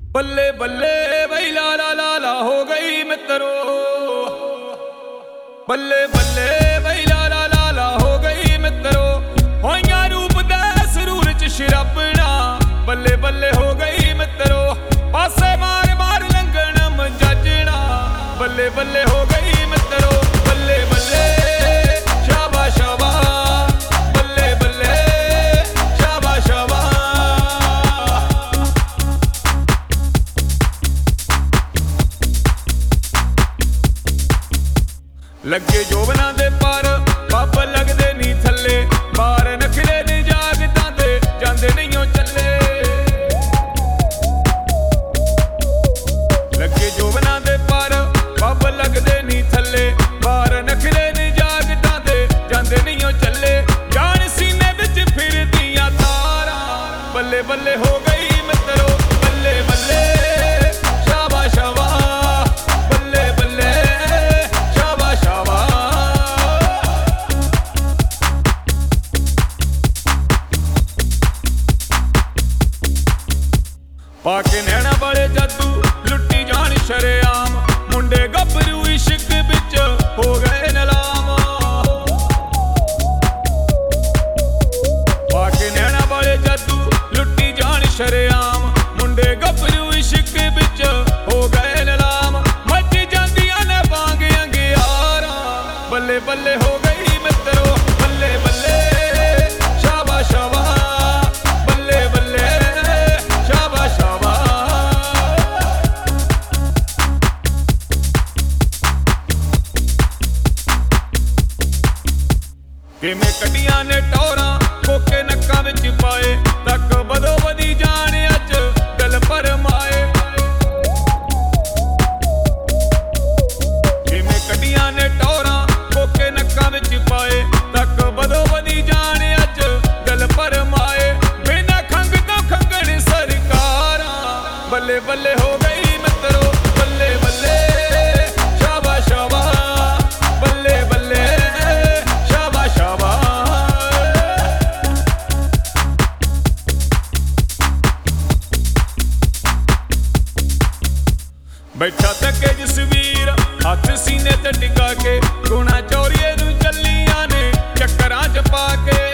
बल्ले बल्ले बई ला ला ला ला हो गई मित्रो। बल्ले बल्ले बई ला ला ला ला हो गई मित्रो। होइया रूप दे सरूर च शराबना। बल्ले बल्ले हो गई मित्रो। पासे मार मार लंघन मजाजना। बल्ले बल्ले हो गई मित्रो। बल्ले बल्ले शाबा शाबा। बल्ले बल्ले शाबा शाबा। लगे जोबना दे पर बब लगदे नी थले। बार नखरे नी जागदा दे जांदे नहीं चले। लगे जोबना दे पर बब लगदे नी थले। बार नखरे नी जागदा दे जांदे नहीं चले। जान सीने विच फिरदियां तारा। बल्ले बल्ले हो गई मित्रो। बल्ले बल्ले शाबा शाबा। बल्ले बल्ले शाबा शाबा। पाके नैना वाले जादू लुट्टी जान शरेआम। मुंडे गभरू इश्क बिच हो गए नलाम। पाके नैना वाले जादू लुट्टी जान शरेआम। मुंडे गभरू इश्क बिच हो गए नलाम। मच जांदियां ने बांग अंगियारा। बल्ले बल्ले हो गई मित्रो। बल्ले बल्ले शाबा शाबा। बल्ले बल्ले शाबा शाबा। किवें कड्डियां ने टौरां कोके नक्कां विच पाए। तक बदो बदी जान अज दिल भरमाए। किवें कड्डियां ने टौरां कोके नक्कां विच पाए। तक बदो बदी जान अज दिल भरमाए। बिना खंग तो खंगण सरकारां। बल्ले बल्ले हो गई मित्रो। बल्ले बल्ले शाबा शाबा। बल्ले बल्ले शाबा शाबा। बैठा तके जसवीर हथ सीने ते टिका के। गुणा चौरिए नूं चलियां ने चक्करां च पा के।